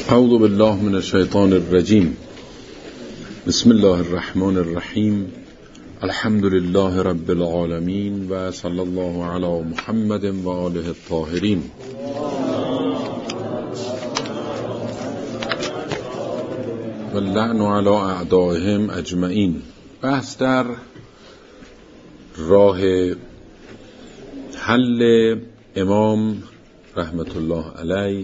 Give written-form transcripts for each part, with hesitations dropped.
اعوذ بالله من الشیطان الرجیم. بسم الله الرحمن الرحیم. الحمد لله رب العالمین و صلی الله علی محمد و آله الطاهرین. و اللعن علی اعدائهم اجمعین. بحث در راه حل امام رحمت الله علیه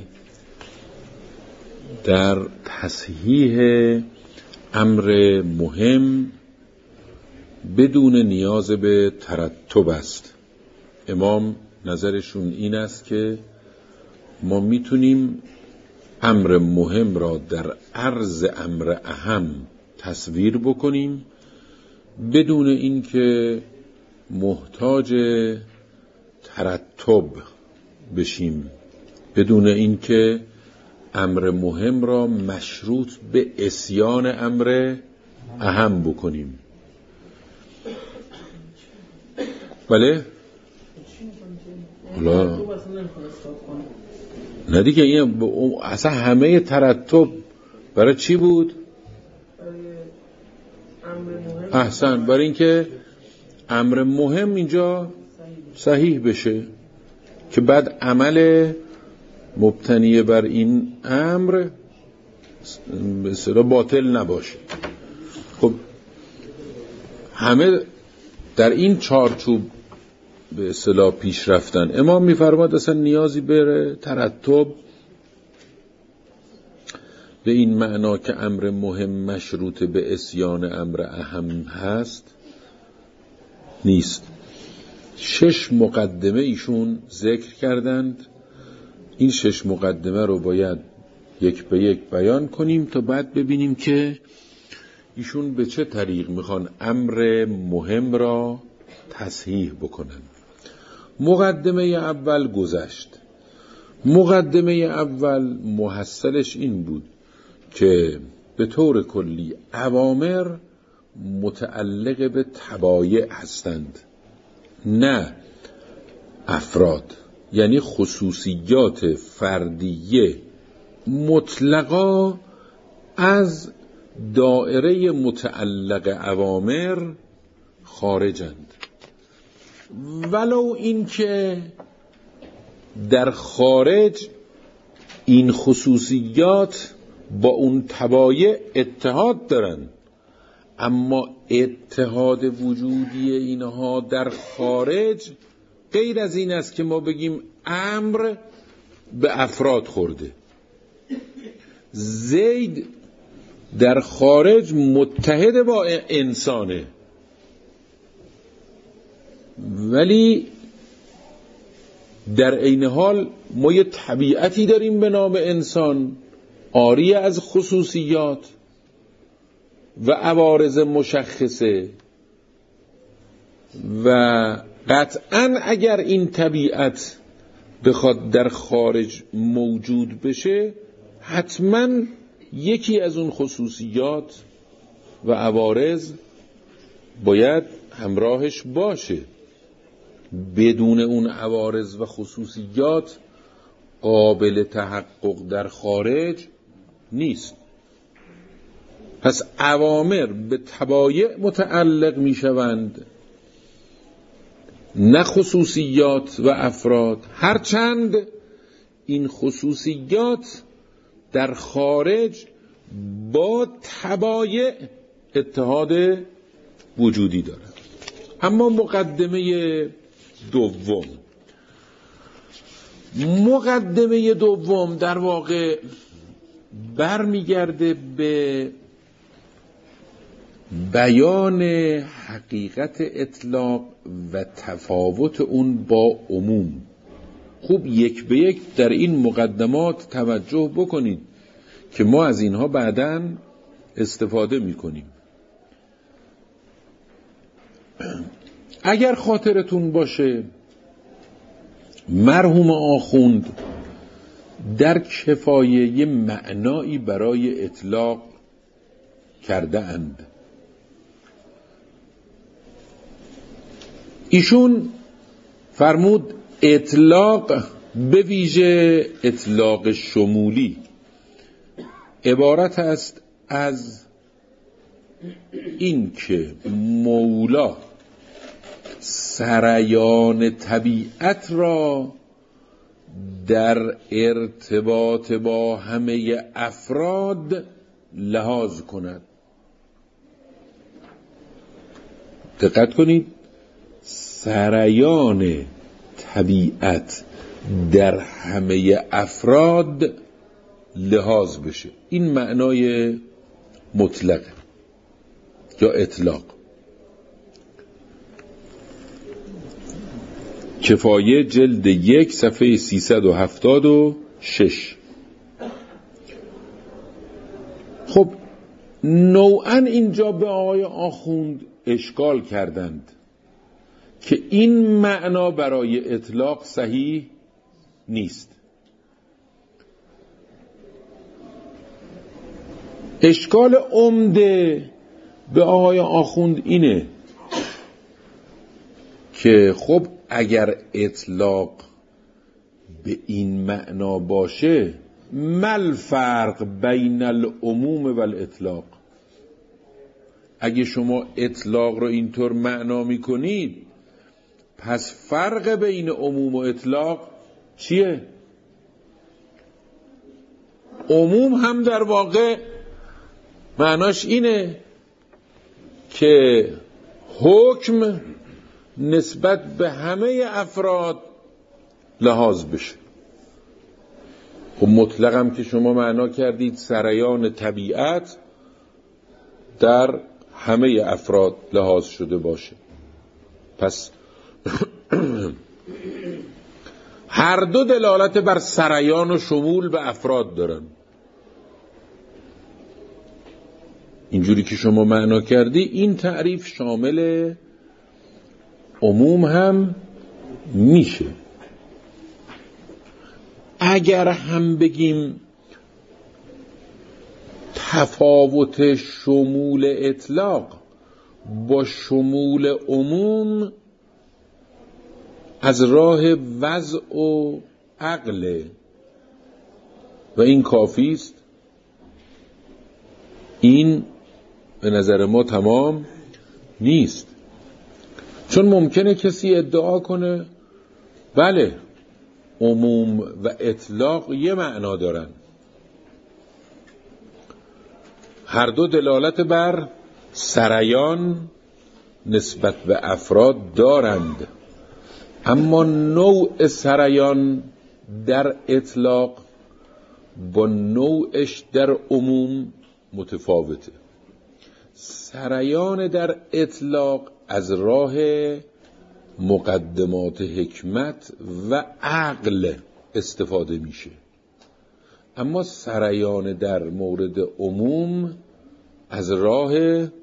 در تصحیح امر مهم بدون نیاز به ترتب است. امام نظرشون این است که ما میتونیم امر مهم را در عرض امر اهم تصویر بکنیم بدون اینکه محتاج ترتب بشیم، بدون اینکه امر مهم را مشروط به عصیان امر اهم بکنیم. بله؟ حالا نه دیگه، این اصلا همه ترتب برای چی بود؟ احسن، برای اینکه امر مهم اینجا صحیح بشه که بعد عمل مبتنی بر این امر به اصطلاح باطل نباشه. خب همه در این چارچوب به اصطلاح پیش رفتن. امام میفرماد اصلا نیازی به ترتب به این معنا که امر مهم مشروط به عصیان امر اهم هست نیست. 6 مقدمه ایشون ذکر کردند. این 6 مقدمه رو باید یک به یک بیان کنیم تا بعد ببینیم که ایشون به چه طریق میخوان امر مهم را تصحیح بکنن. مقدمه اول گذشت. مقدمه اول محصلش این بود که به طور کلی اوامر متعلق به تبایع هستند، نه افراد. یعنی خصوصیات فردیه مطلقا از دائره متعلق اوامر خارجند، ولو این که در خارج این خصوصیات با اون تبایع اتحاد دارن، اما اتحاد وجودی اینها در خارج غیر از این است که ما بگیم امر به افراد خورده. زید در خارج متحد با انسانه، ولی در عین حال ما یه طبیعتی داریم به نام انسان عاری از خصوصیات و عوارض مشخصه و قطعاً اگر این طبیعت بخواد در خارج موجود بشه حتماً یکی از اون خصوصیات و عوارض باید همراهش باشه. بدون اون عوارض و خصوصیات قابل تحقق در خارج نیست. پس اوامر به تبایع متعلق می شوند، نه خصوصیات و افراد، هرچند این خصوصیات در خارج با تبایع اتحاد وجودی دارند. اما مقدمه دوم در واقع برمیگرده به بیان حقیقت اطلاق و تفاوت اون با عموم. خوب یک به یک در این مقدمات توجه بکنید که ما از اینها بعداً استفاده میکنیم. اگر خاطرتون باشه مرحوم آخوند در کفایه معنایی برای اطلاق کرده اند. ایشون فرمود اطلاق به ویژه اطلاق شمولی عبارت است از این که مولا سریان طبیعت را در ارتباط با همه افراد لحاظ کند. دقت کنید، سریان طبیعت در همه افراد لحاظ بشه. این معنای مطلق یا اطلاق. کفایه جلد 1 صفحه 376. خب نوعاً اینجا به آقای آخوند اشکال کردند که این معنا برای اطلاق صحیح نیست. اشکال عمده به آقای آخوند اینه که خب اگر اطلاق به این معنا باشه، مل فرق بین العموم و الاطلاق. اگه شما اطلاق رو اینطور معنا میکنید، پس فرق بین عموم و اطلاق چیه؟ عموم هم در واقع معناش اینه که حکم نسبت به همه افراد لحاظ بشه. خب مطلق هم که شما معنا کردید سریان طبیعت در همه افراد لحاظ شده باشه. پس هر دو دلالت بر سریان و شمول به افراد دارن. اینجوری که شما معنا کردی، این تعریف شامل عموم هم میشه. اگر هم بگیم تفاوت شمول اطلاق با شمول عموم از راه وضع و عقل و این کافی است، این به نظر ما تمام نیست. چون ممکنه کسی ادعا کنه بله عموم و اطلاق یه معنا دارن، هر دو دلالت بر سریان نسبت به افراد دارند، اما نوع سریان در اطلاق با نوعش در عموم متفاوته. سریان در اطلاق از راه مقدمات حکمت و عقل استفاده میشه، اما سریان در مورد عموم از راه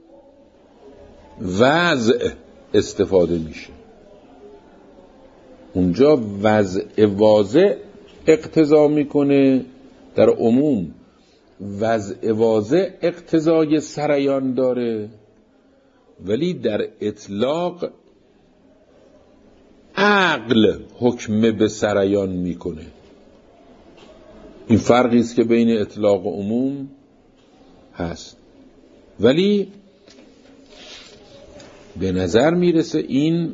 وضع استفاده میشه. اونجا وضع واضح اقتضا میکنه، در عموم وضع واضح اقتضای سریان داره، ولی در اطلاق عقل حکم به سریان میکنه. این فرقی است که بین اطلاق و عموم هست، ولی به نظر میرسه این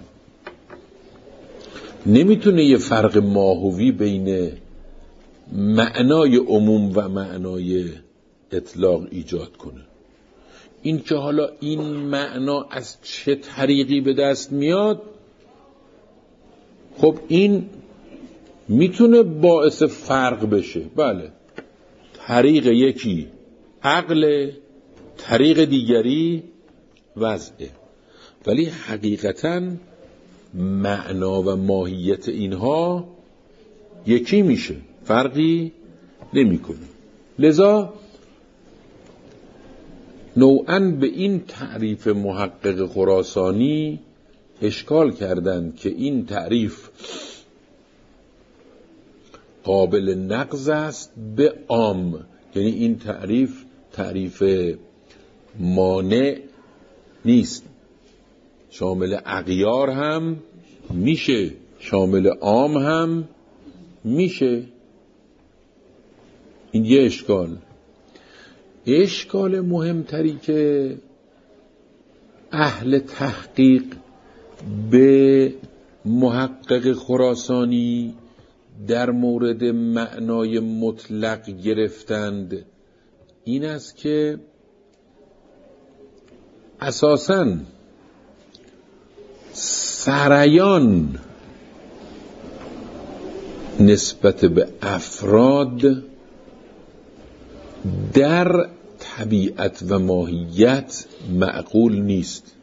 نمیتونه یه فرق ماهوی بین معنای عموم و معنای اطلاق ایجاد کنه. این که حالا این معنا از چه طریقی به دست میاد، خب این میتونه باعث فرق بشه. بله، طریق یکی عقل، طریق دیگری وضعه، ولی حقیقتاً معنا و ماهیت اینها یکی میشه، فرقی نمیکنه. لذا نوعاً به این تعریف محقق خراسانی اشکال کردند که این تعریف قابل نقض است به عام، یعنی این تعریف مانع نیست، شامل اغیار هم میشه، شامل عام هم میشه. این یه اشکال. اشکال مهمتری که اهل تحقیق به محقق خراسانی در مورد معنای مطلق گرفتند این است که اساساً سریان نسبت به افراد در طبیعت و ماهیت معقول نیست.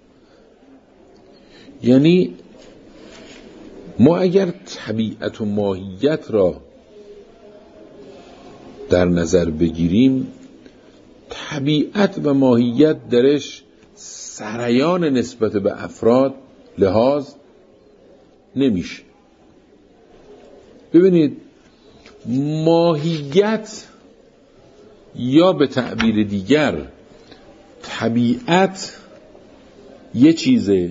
یعنی ما اگر طبیعت و ماهیت را در نظر بگیریم، طبیعت و ماهیت درش سریان نسبت به افراد لحاظ نمیشه. ببینید ماهیت یا به تعبیر دیگر طبیعت یه چیزه،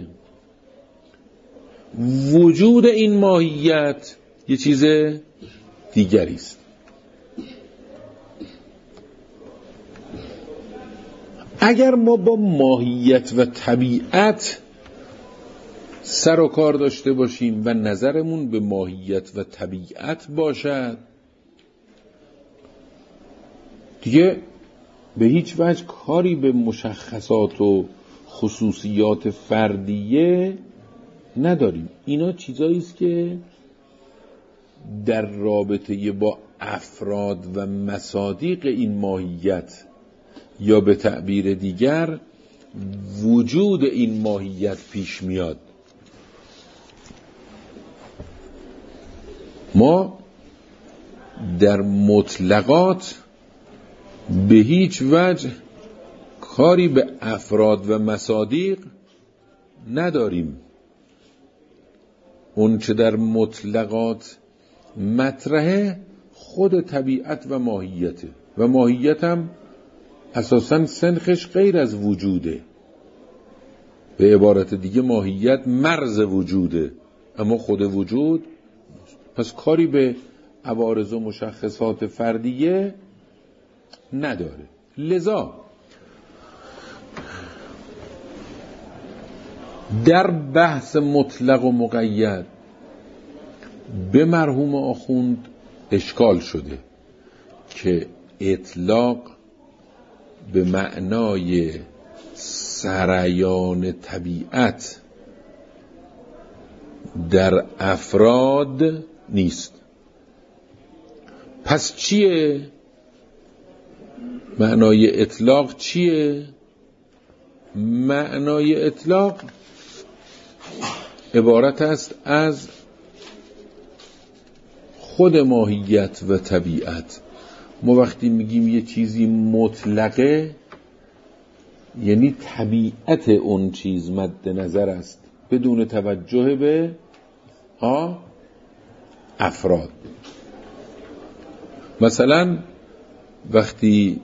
وجود این ماهیت یه چیز دیگری است. اگر ما با ماهیت و طبیعت سر و کار داشته باشیم و نظرمون به ماهیت و طبیعت باشد، دیگه به هیچ وجه کاری به مشخصات و خصوصیات فردیه نداریم. اینا چیزایی است که در رابطه با افراد و مصادیق این ماهیت یا به تعبیر دیگر وجود این ماهیت پیش میاد. ما در مطلقات به هیچ وجه کاری به افراد و مصادیق نداریم. اون چه در مطلقات مطرحه خود طبیعت و ماهیته و ماهیت هم اساساً سنخش غیر از وجوده. به عبارت دیگه ماهیت مرز وجوده اما خود وجود، پس کاری به عوارض و مشخصات فردیه نداره. لذا در بحث مطلق و مقید به مرحوم آخوند اشکال شده که اطلاق به معنای سریان طبیعت در افراد نیست. پس چیه؟ معنای اطلاق چیه؟ معنای اطلاق عبارت است از خود ماهیت و طبیعت. ما وقتی میگیم یه چیزی مطلقه یعنی طبیعت اون چیز مد نظر است بدون توجه به افراد. مثلا وقتی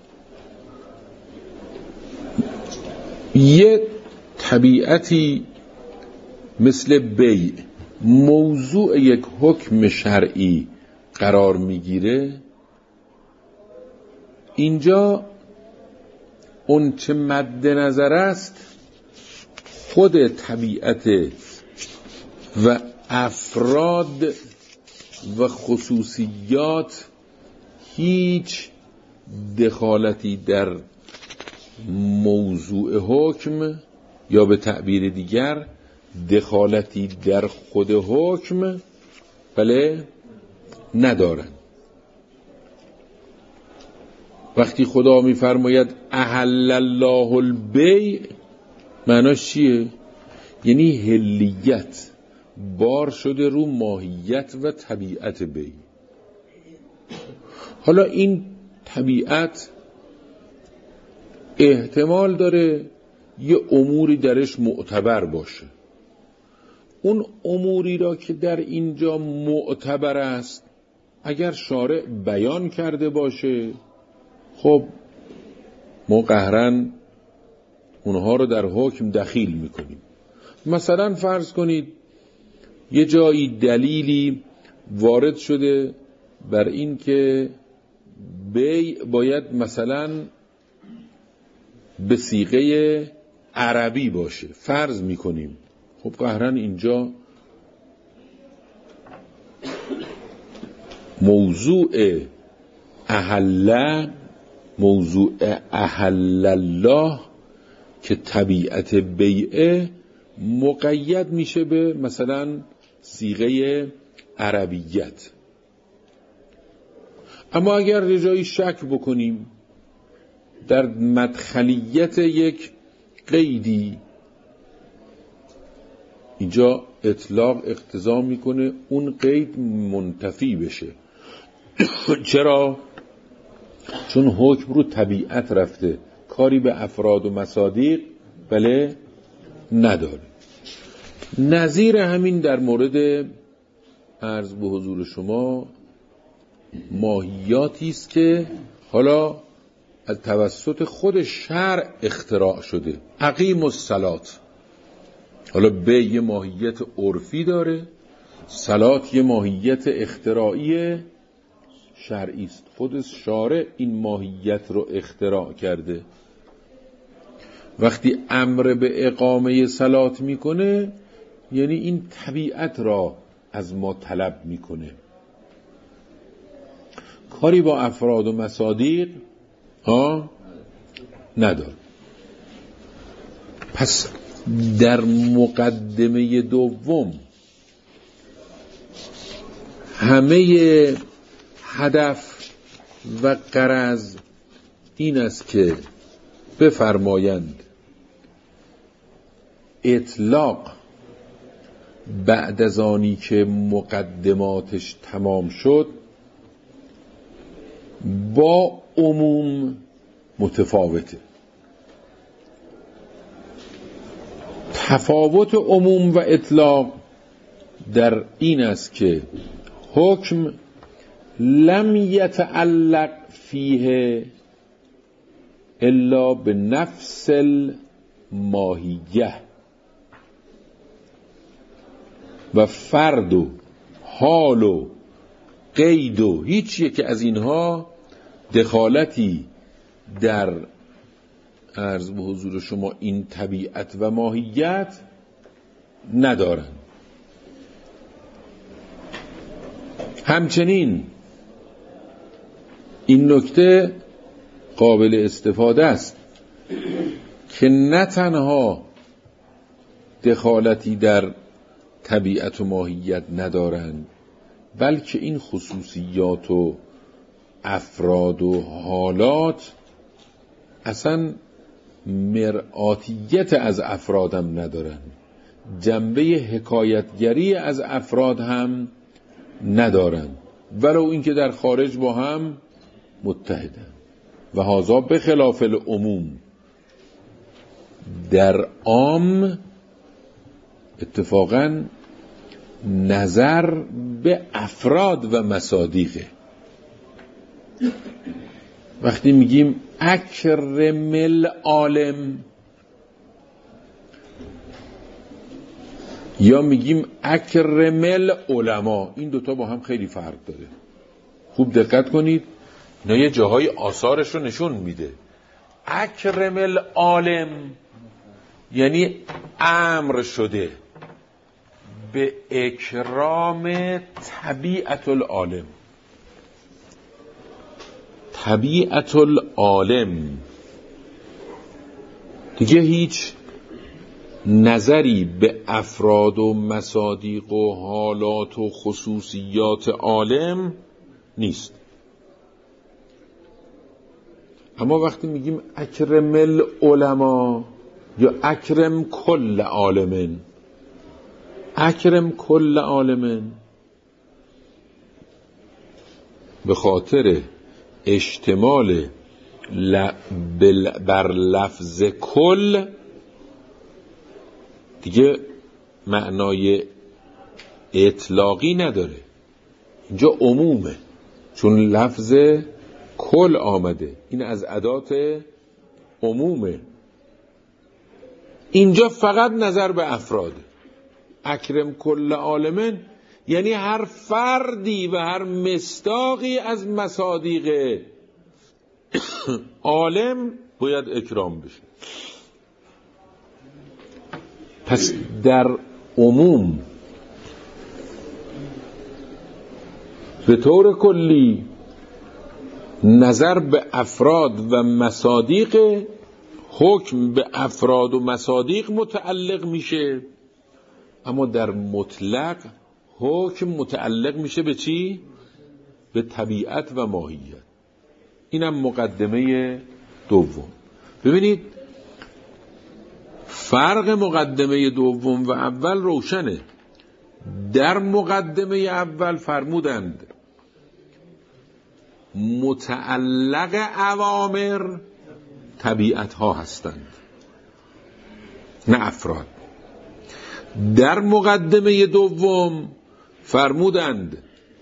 یه طبیعتی مثل بیع موضوع یک حکم شرعی قرار میگیره، اینجا اون چه مد نظر است خود طبیعت و افراد و خصوصیات هیچ دخالتی در موضوع حکم یا به تعبیر دیگر دخالتی در خود حکم ندارن. وقتی خدا میفرماید احل الله البیع معناش چیه؟ یعنی حلیت بار شده رو ماهیت و طبیعت بیع. حالا این طبیعت احتمال داره یه اموری درش معتبر باشه. اون اموری را که در اینجا معتبر است اگر شارع بیان کرده باشه، خب ما قهرن اونها رو در حکم دخیل میکنیم. مثلا فرض کنید یه جایی دلیلی وارد شده بر این که بی باید مثلا به صیغه عربی باشه. فرض میکنیم خب قهرا اینجا موضوع احل الله که طبیعت بیعه مقید میشه به مثلا صیغه عربیت. اما اگر رجایی شک بکنیم در مدخلیت یک قیدی، اینجا اطلاق اقتضا میکنه اون قید منتفی بشه. چرا؟ چون حکم رو طبیعت رفته، کاری به افراد و مصادیق بله نداره. نظیر همین در مورد عرض به حضور شما ماهیاتی است که حالا از توسط خود شرع اختراع شده. اقیم الصلات، حالا به یه ماهیت عرفی داره، صلات یه ماهیت اختراعی شرعی است. خود شارع این ماهیت رو اختراع کرده. وقتی امر به اقامه صلات میکنه یعنی این طبیعت را از ما طلب میکنه، کاری با افراد و مصادیق نداره. پس در مقدمه دوم همه هدف و غرض این است که بفرمایند اطلاق بعد از آنی که مقدماتش تمام شد با عموم متفاوته. تفاوت عموم و اطلاق در این است که حکم لم یتعلق فیه الا به نفس الماهیه و فرد و حال و قید و هیچ یک از اینها دخالتی در عرض به حضور شما این طبیعت و ماهیت ندارن. همچنین این نکته قابل استفاده است که نه تنها دخالتی در طبیعت و ماهیت ندارند، بلکه این خصوصیات و افراد و حالات اصلا مرآتیت از افراد هم ندارن، جنبه حکایتگری از افراد هم ندارن، ولو اینکه در خارج با هم متحدن. و هذا به خلاف العموم، در عام اتفاقا نظر به افراد و مصادیقه. وقتی میگیم اکرم العالم یا میگیم اکرم العلماء، این دوتا با هم خیلی فرق داره. خوب دقت کنید، اینا یه جاهای آثارش رو نشون میده. اکرم العالم یعنی امر شده به اکرام طبیعت العالم. طبیعت العالم دیگه هیچ نظری به افراد و مصادیق و حالات و خصوصیات عالم نیست. اما وقتی میگیم اکرم العلماء یا اکرم کل عالمن، اکرم کل عالمن به خاطر اشتمال بر لفظ کل دیگه معنای اطلاقی نداره، اینجا عمومه، چون لفظ کل آمده، این از ادات عمومه. اینجا فقط نظر به افراده. اکرم کل عالمن یعنی هر فردی و هر مصداقی از مصادیق عالم باید اکرام بشه. پس در عموم به طور کلی نظر به افراد و مصادیق، حکم به افراد و مصادیق متعلق میشه، اما در مطلق حکم متعلق میشه به چی؟ به طبیعت و ماهیت. اینم مقدمه دوم. ببینید فرق مقدمه دوم و اول روشنه. در مقدمه اول فرمودند متعلق اوامر طبیعت ها هستند نه افراد. در مقدمه دوم فرمودند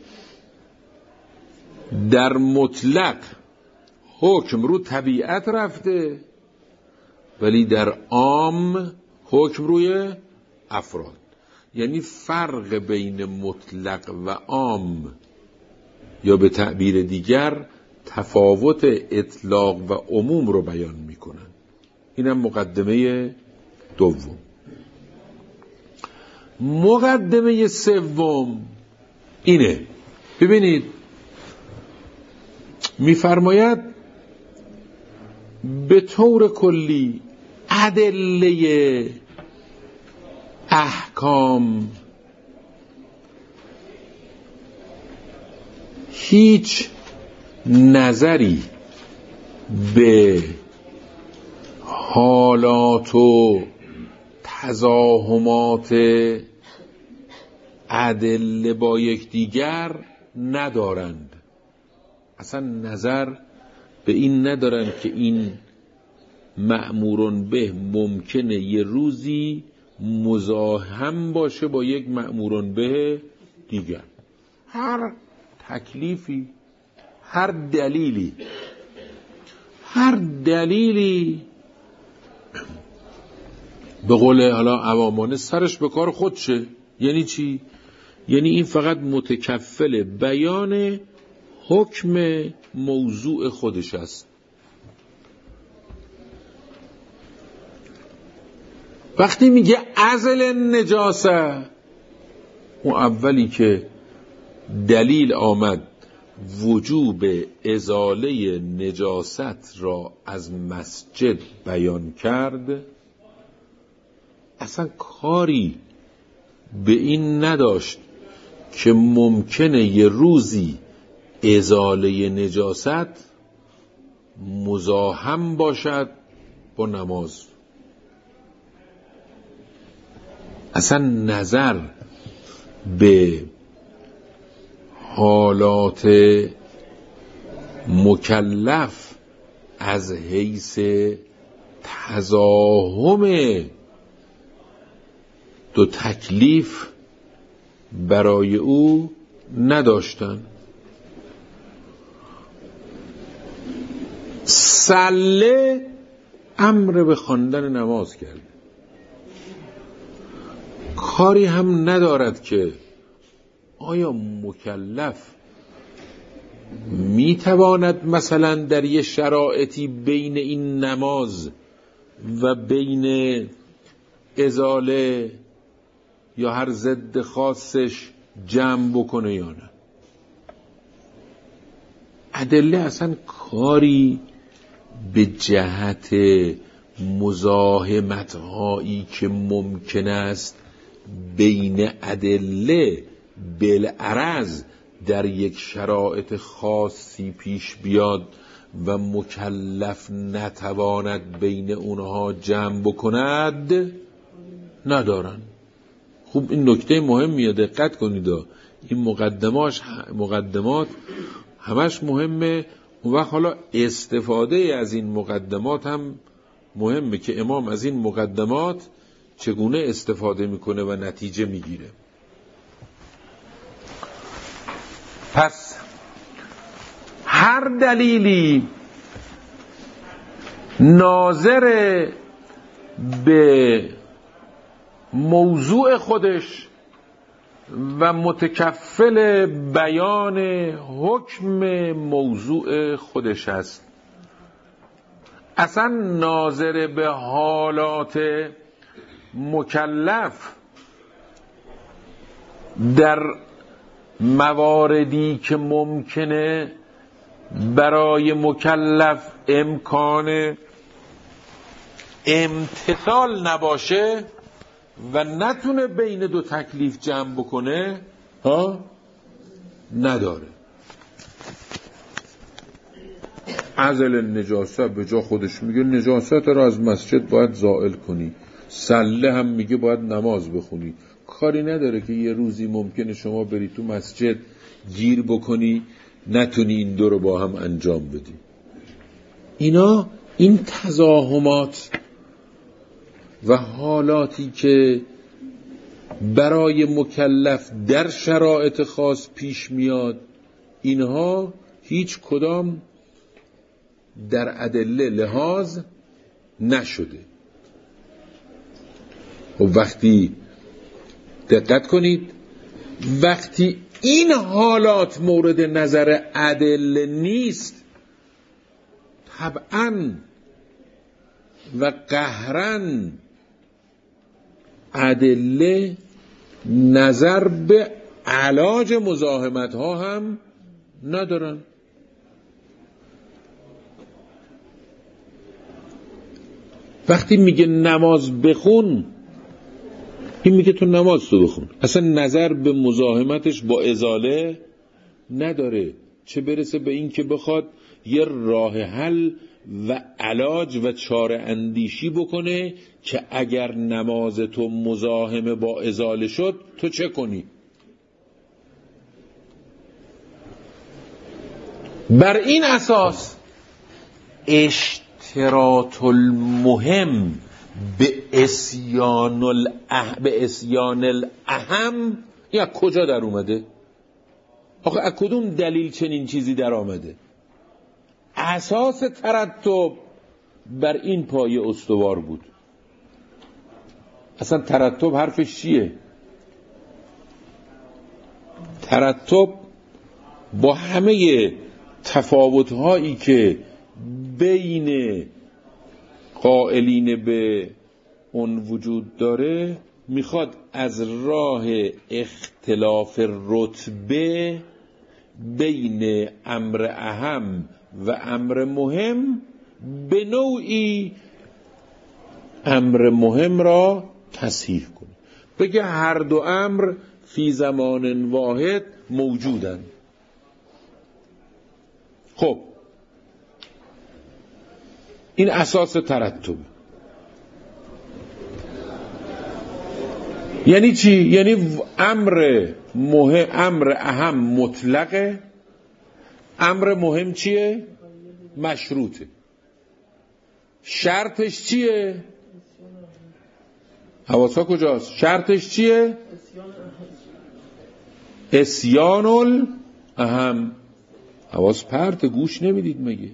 در مطلق حکم رو طبیعت رفته، ولی در عام حکم روی افراد. یعنی فرق بین مطلق و عام، یا به تعبیر دیگر تفاوت اطلاق و عموم رو بیان میکنن. اینم مقدمه دوم. مقدمه سوم اینه، ببینید میفرماید به طور کلی ادله احکام هیچ نظری به حالات و تزاحمات ادله با یکدیگر ندارند. اصلا نظر به این ندارند که این مأمورون به ممکنه یه روزی مزاحم باشه با یک مأمورون به دیگر. هر تکلیفی، هر دلیلی به قول حالا عوامانه سرش به کار خودشه. یعنی چی؟ یعنی این فقط متکفل بیان حکم موضوع خودش است. وقتی میگه ازل نجاسه، اون اولی که دلیل آمد وجوب ازاله نجاست را از مسجد بیان کرد، اصلا کاری به این نداشت که ممکنه یه روزی ازاله نجاست مزاحم باشد با نماز. اصلا نظر به حالات مکلف از حیث تزاحم دو تکلیف برای او نداشتن. سله امر به خواندن نماز کرد، کاری هم ندارد که آیا مکلف میتواند مثلا در یه شرایطی بین این نماز و بین ازاله یا هر ضد خاصش جمع بکنه یا نه. ادله اصلا کاری به جهت مزاحمت هایی که ممکن است بین ادله بالعرض در یک شرایط خاصی پیش بیاد و مکلف نتواند بین اونها جمع بکند ندارن. خوب این نکته مهمیه، دقت کنید. این مقدمات همش مهمه. اون وقت حالا استفاده از این مقدمات هم مهمه که امام از این مقدمات چگونه استفاده میکنه و نتیجه میگیره. پس هر دلیلی ناظر به موضوع خودش و متکفل بیان حکم موضوع خودش است. اصلا ناظر به حالات مکلف در مواردی که ممکنه برای مکلف امکان امتثال نباشه و نتونه بین دو تکلیف جمع بکنه نداره. عزل النجاست به جا خودش میگه نجاست را از مسجد باید زائل کنی، سله هم میگه باید نماز بخونی. کاری نداره که یه روزی ممکنه شما بری تو مسجد گیر بکنی نتونی این دو رو با هم انجام بدی. این تزاحمات و حالاتی که برای مکلف در شرایط خاص پیش میاد، اینها هیچ کدام در ادله لحاظ نشده. و وقتی دقت کنید، وقتی این حالات مورد نظر ادله نیست، طبعاً و قهراً ادله نظر به علاج مزاحمت ها هم ندارن. وقتی میگه نماز بخون، این میگه تو نماز تو بخون، اصلا نظر به مزاحمتش با ازاله نداره، چه برسه به این که بخواد یه راه حل و علاج و چاره اندیشی بکنه که اگر نماز تو مزاحم با ازاله شد تو چه کنی. بر این اساس اشتراط المهم به اسیان الاهم یا کجا در اومده؟ آخه از کدوم دلیل چنین چیزی در آمده؟ اساس ترتب بر این پایه استوار بود. اصلا ترتب حرفش چیه؟ ترتب با همه تفاوت‌هایی که بین قائلین به اون وجود داره، میخواد از راه اختلاف رتبه بین امر اهم و امر مهم به نوعی امر مهم را تصحیح کنه، بگه هر دو امر فی زمان واحد موجودن. خب این اساس ترتب. یعنی چی؟ یعنی امر اهم مطلقه، امر مهم چیه؟ مشروطه. شرطش چیه؟ حواسا کجاست؟ شرطش چیه؟ اسیان الاهم. حواس پرت، گوش نمیدید مگه؟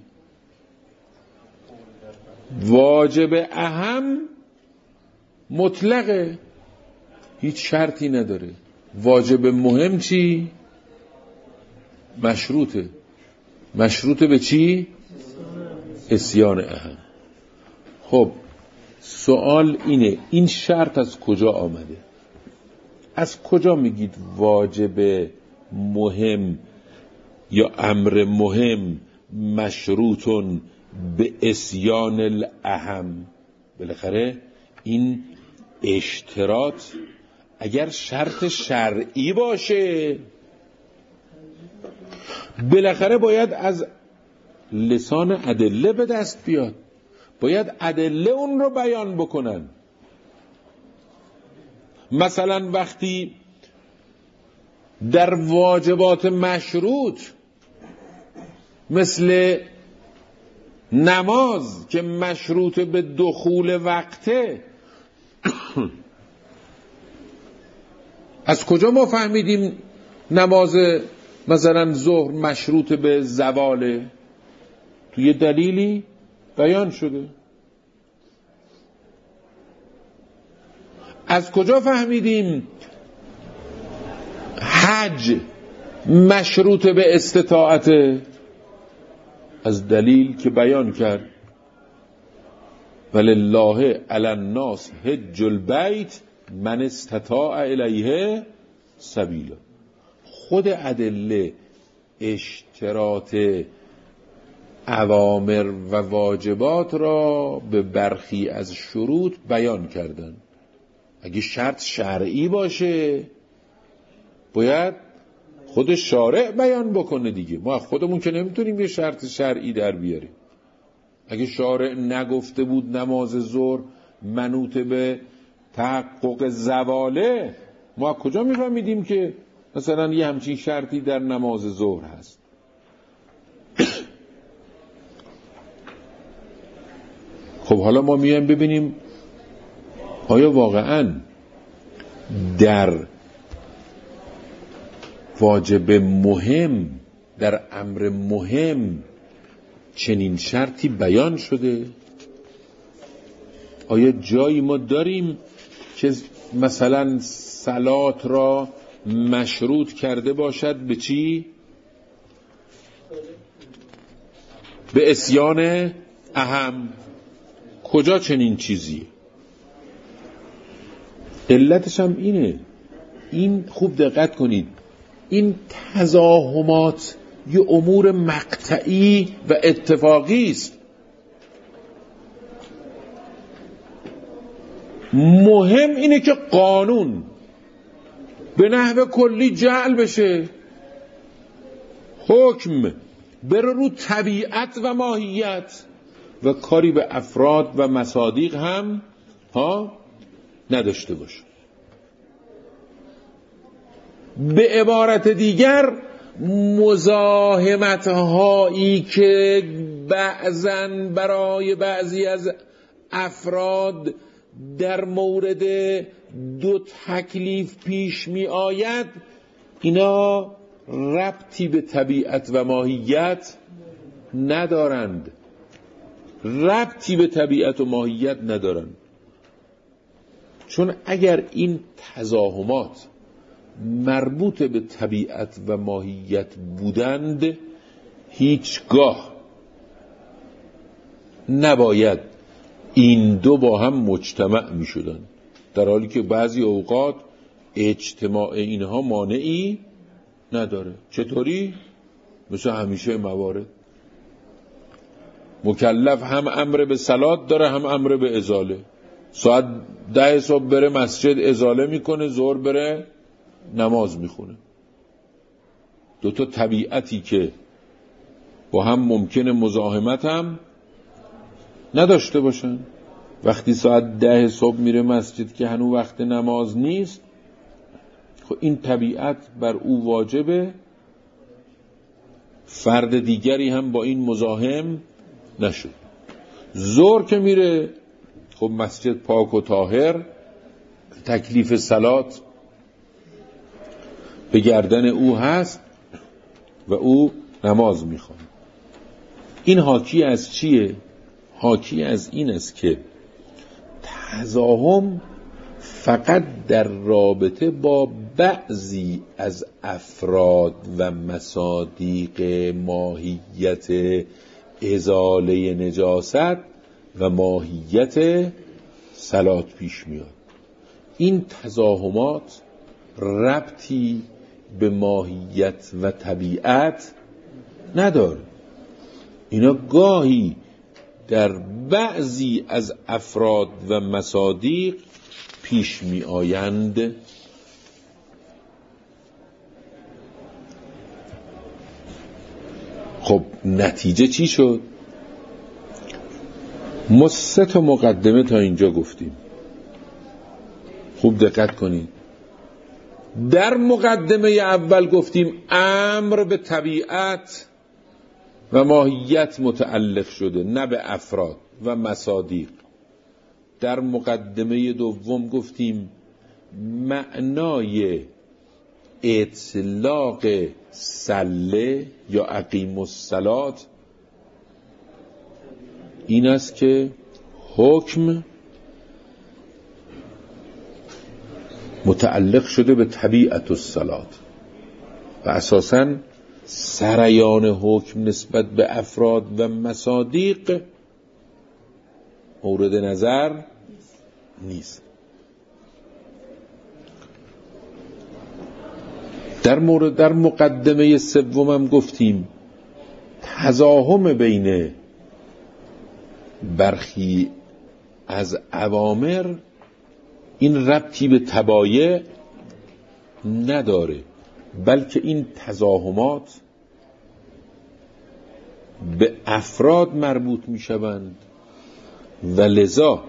واجب اهم مطلقه، هیچ شرطی نداره. واجب مهم چی؟ مشروطه. مشروطه به چی؟ اسیان اهم. خب سوال اینه، این شرط از کجا آمده؟ از کجا میگید واجب مهم یا امر مهم مشروطن به اسیان الاهم؟ بالاخره این اشتراط اگر شرط شرعی باشه بالاخره باید از لسان ادله به دست بیاد، باید ادله اون رو بیان بکنن. مثلا وقتی در واجبات مشروط مثل نماز که مشروط به دخول وقته، از کجا ما فهمیدیم نماز مثلا ظهر مشروط به زواله؟ تو یه دلیلی بیان شده. از کجا فهمیدیم حج مشروط به استطاعت؟ از دلیل که بیان کرد ولله علی الناس حج البیت من استطاع الیه سبیلا. خود ادله اشتراط اوامر و واجبات را به برخی از شروط بیان کردن. اگه شرط شرعی باشه باید خود شارع بیان بکنه دیگه. ما خودمون که نمیتونیم یه شرط شرعی در بیاریم. اگه شارع نگفته بود نماز ظهر منوط به تحقق زواله، ما کجا میفهمیدیم که مثلا یه همچین شرطی در نماز ظهر هست؟ خب حالا ما میایم ببینیم آیا واقعاً در واجب مهم، در امر مهم چنین شرطی بیان شده؟ آیا جایی ما داریم که مثلا صلات را مشروط کرده باشد به چی؟ به عصیان اهم. کجا چنین چیزی؟ علتش هم اینه. این خوب دقت کنید، این تزاحمات یه امور مقطعی و اتفاقی است. مهم اینه که قانون به نحو کلی جعل بشه، حکم بره رو طبیعت و ماهیت و کاری به افراد و مصادیق هم نداشته باشه. به عبارت دیگر مزاحمت هایی که بعضن برای بعضی از افراد در مورد دو تکلیف پیش می آید، اینا ربطی به طبیعت و ماهیت ندارند. ربطی به طبیعت و ماهیت ندارند. چون اگر این تزاحمات مربوط به طبیعت و ماهیت بودند هیچگاه نباید این دو با هم مجتمع می شدن، در حالی که بعضی اوقات اجتماع اینها مانعی نداره. چطوری؟ مثل همیشه موارد مکلف هم امر به صلات داره هم امر به ازاله. ساعت 10 صبح بره مسجد ازاله میکنه، ظهر بره نماز میخونه. دوتا طبیعتی که با هم ممکنه مزاحمت هم نداشته باشن. وقتی ساعت 10 صبح میره مسجد که هنوز وقت نماز نیست، خب این طبیعت بر او واجبه، فرد دیگری هم با این مزاحم نشد. ظهر که میره خب مسجد پاک و طاهر، تکلیف صلات به گردن او هست و او نماز میخواد. این حاکی از چیه؟ حاکی از این است که تزاحم فقط در رابطه با بعضی از افراد و مصادیق ماهیت ازاله نجاست و ماهیت صلات پیش میاد. این تزاحمات ربطی به ماهیت و طبیعت نداره. اینا گاهی در بعضی از افراد و مصادیق پیش می آیند. خب نتیجه چی شد؟ ما 3 مقدمه تا اینجا گفتیم. خوب دقت کنید. در مقدمه اول گفتیم امر به طبیعت و ماهیت متعلق شده، نه به افراد و مصادیق. در مقدمه دوم گفتیم معنای اطلاق صله یا اقیم الصلاة این است که حکم متعلق شده به طبیعت الصلاة. و اساساً سریان حکم نسبت به افراد و مصادیق مورد نظر نیست. در مقدمه سومم گفتیم تزاحم بین برخی از اوامر این ربطی به تبایع نداره، بلکه این تزاحمات به افراد مربوط می شوند و لذا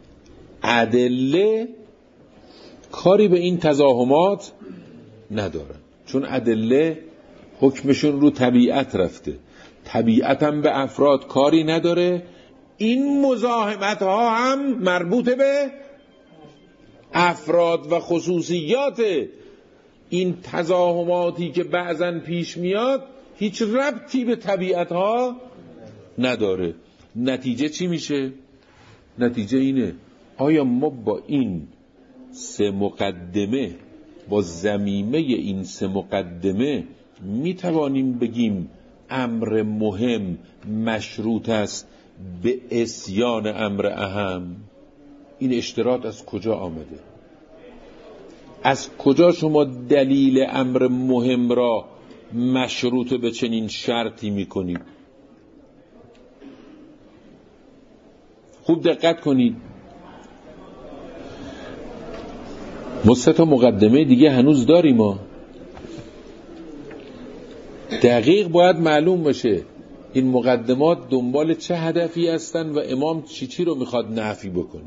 ادله کاری به این تزاحمات ندارن، چون ادله حکمشون رو طبیعت رفته، طبیعت هم به افراد کاری نداره. این مزاحمت ها هم مربوط به افراد و خصوصیات این تزاحماتی که بعضن پیش میاد هیچ ربطی به طبیعت ها نداره. نتیجه چی میشه؟ نتیجه اینه آیا ما با این سه مقدمه، با ضمیمه این سه مقدمه میتوانیم بگیم امر مهم مشروط است به عصیان امر اهم؟ این اشتراط از کجا آمده؟ از کجا شما دلیل امر مهم را مشروط به چنین شرطی میکنید؟ خوب دقت کنید، ما سه تا مقدمه دیگه هنوز داریم. ما دقیق باید معلوم باشه این مقدمات دنبال چه هدفی هستن و امام چی رو میخواد نفی بکنه.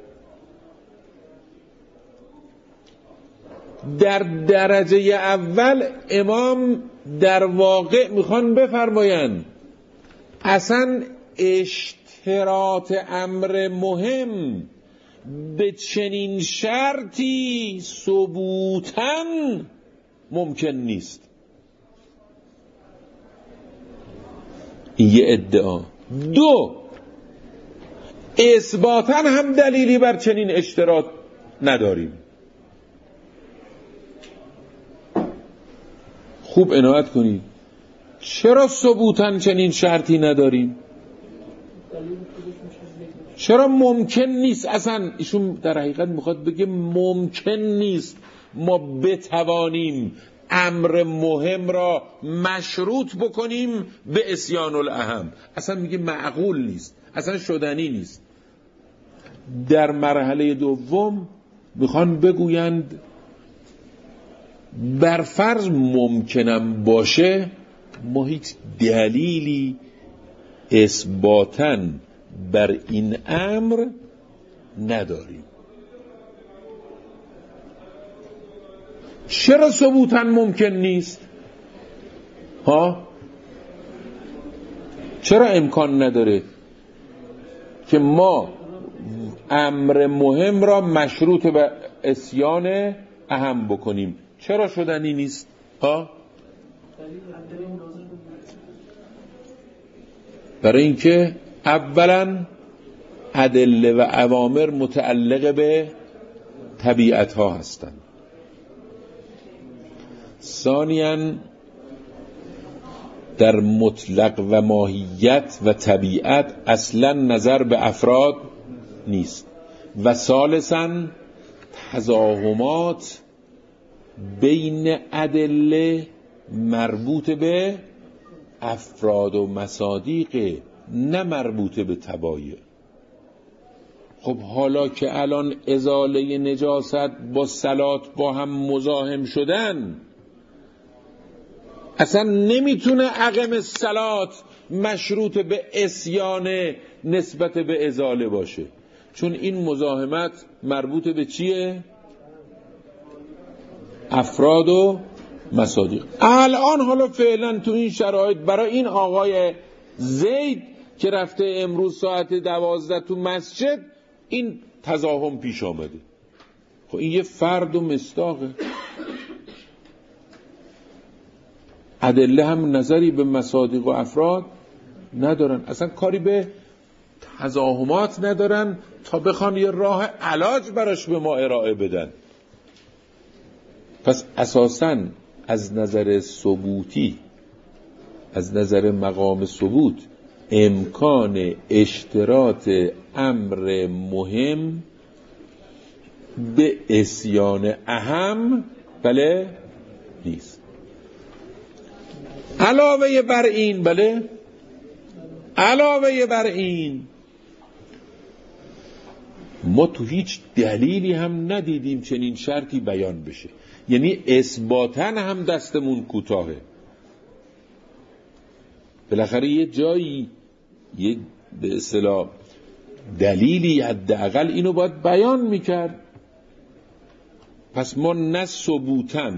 در درجه اول امام در واقع میخوان بفرماین اصلا اشتراط امر مهم به چنین شرطی ثبوتاً ممکن نیست. این یه ادعا. دو، اثباتاً هم دلیلی بر چنین اشتراط نداریم. خوب عنایت کنید، چرا ثبوتاً چنین شرطی نداریم؟ چرا ممکن نیست؟ اصلا ایشون در حقیقت میخواد بگه ممکن نیست ما بتوانیم امر مهم را مشروط بکنیم به عصیان الاهم. اصلا میگه معقول نیست، اصلا شدنی نیست. در مرحله دوم میخوان بگویند بر فرض ممکنم باشه، ما هیچ دلیلی اثباتاً بر این امر نداریم. چرا ثبوتاً ممکن نیست؟ چرا امکان نداره که ما امر مهم را مشروط به عصیان اهم بکنیم؟ چرا شدنی نیست؟ برای اینکه اولا ادله و اوامر متعلق به طبیعت ها هستند. ثانیاً در مطلق و ماهیت و طبیعت اصلا نظر به افراد نیست. و ثالثاً تزاحمات بین ادله مربوط به افراد و مصادیق، نه مربوط به تبایع. خب حالا که الان ازاله نجاست با صلات با هم مزاحم شدن، اصلا نمیتونه عقم صلات مشروط به عصیان نسبت به ازاله باشه، چون این مزاحمت مربوط به چیه؟ افراد و مصادیق. الان حالا فعلا تو این شرایط برای این آقای زید که رفته امروز ساعت 12 تو مسجد این تزاحم پیش آمده، خب این یه فرد و مصداقه. ادله هم نظری به مصادیق و افراد ندارن، اصلا کاری به تزاحمات ندارن تا بخوان یه راه علاج براش به ما ارائه بدن. پس اساساً از نظر ثبوتی، از نظر مقام ثبوت، امکان اشتراط امر مهم به عصیان اهم بله نیست. علاوه بر این بله، علاوه بر این ما تو هیچ دلیلی هم ندیدیم چنین شرطی بیان بشه، یعنی اثباتاً هم دستمون کوتاهه. بالاخره یه جایی یه به اصطلاح دلیلی حداقل اینو باید بیان میکرد. پس ما نه ثبوتاً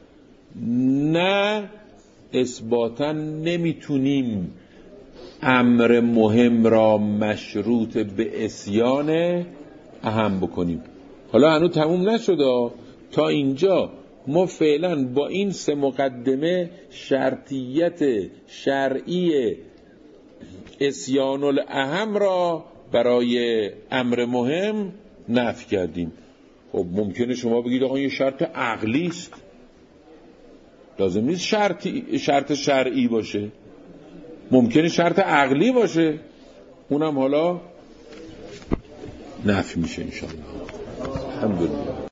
نه اثباتاً نمیتونیم امر مهم را مشروط به عصیان اهم بکنیم. حالا هنوز تموم نشده، تا اینجا ما فعلا با این 3 مقدمه شرطیت شرعی عصیان الاهم را برای امر مهم نفی کردیم. خب ممکنه شما بگید آقا این شرط عقلی است، لازم نیست شرط شرعی باشه، ممکنه شرط عقلی باشه، اونم حالا نفی میشه انشاءالله. الحمدلله.